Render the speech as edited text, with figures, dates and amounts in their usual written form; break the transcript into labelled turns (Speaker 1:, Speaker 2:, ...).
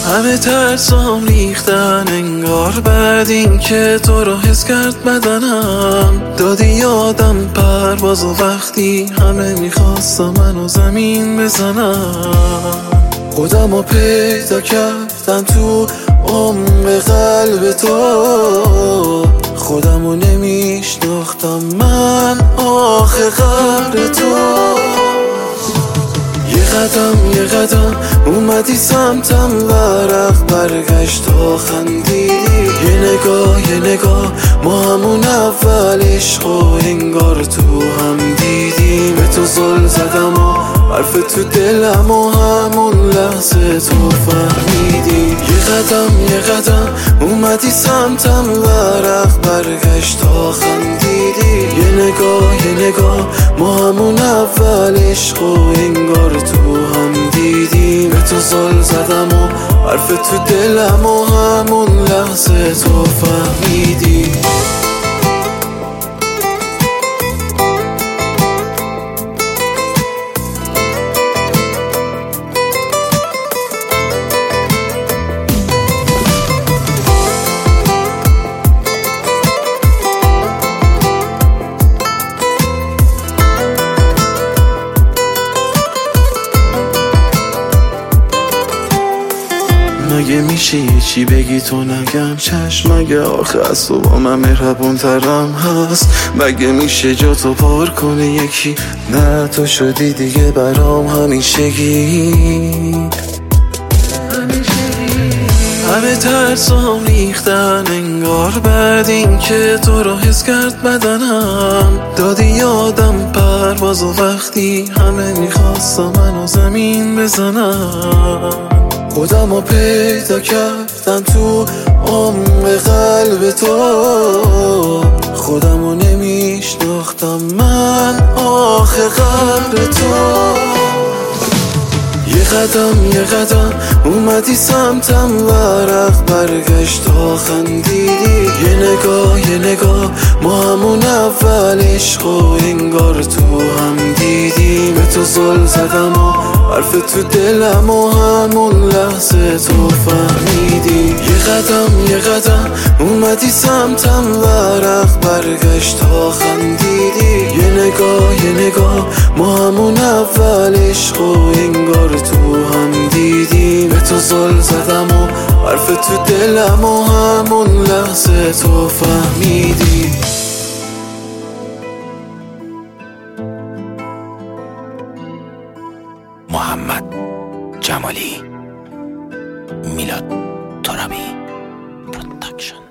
Speaker 1: همه ترسام ریختن انگار بعد این که تو رو حس کرد بدنم. دادی یادم پرواز و وقتی همه میخواستم منو زمین بزنم. خودم رو پیدا کردم تو عمق قلب تو، خودم رو نمیشناختم من آخه قبر تو. یه قدم اومدی سمتم، ورق برگشت تا خندیدی. یه نگاه ما همون اول عشق و انگار تو هم دیدیم. به تو زل زدم و حرف تو دلم و همون لحظه تو فهمیدی. یه قدم اومدی سمتم، ورق برگشت تا خندیدی. یه نگاه ما همون اول عشق و انگار تو هم دیدیم. به تو زل زدم و حرف تو دلم و همون لحظه تو فهمیدی. مگه میشه یه چی بگی تو نگم چشم؟ مگه آخه از تو با من مهربون ترم هست؟ مگه میشه جا تو پار کنه یکی؟ نه تو شدی دیگه برام همیشگی. همه ترسام ریختن انگار بعد این که تو رو حس کرد بدنم. دادی یادم پرواز و وقتی همه میخواستم منو زمین بزنم. خودم رو پیدا کردم تو عمق قلب تو، خودم رو نمیشناختم من آخه قبر تو. یه قدم اومدی سمتم، ورق برگشت تا خندیدی. یه نگاه ما همون اول عشق و انگار تو هم دیدیم. به تو زل زدم و حرف تو دلم و همون لحظه تو فهمیدی. یه قدم اومدی سمتم، ورق برگشت تا خندیدی. یه نگاه ما همون اول عشق و انگار تو هم دیدیم. به تو زل زدم و حرف تو دلم و همون لحظه تو فهمیدی.
Speaker 2: محمد جمالی، میلاد ترابی پروداکشن.